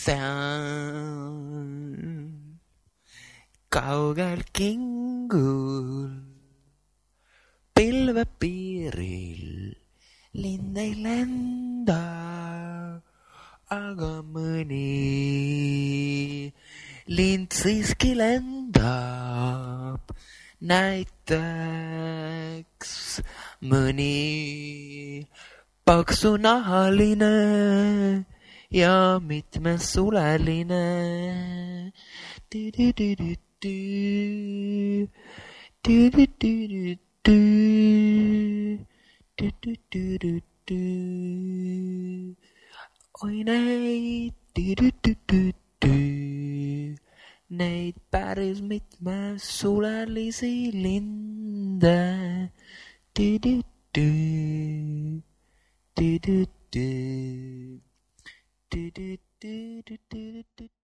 sään. Kaugel kingul, pilvepiiril, lind ei lenda, aga mõni lind siiski lendab. Näiteks mõni paksunahaline ja mitmesuleline. Oi neid päris mitmesulelisi linde.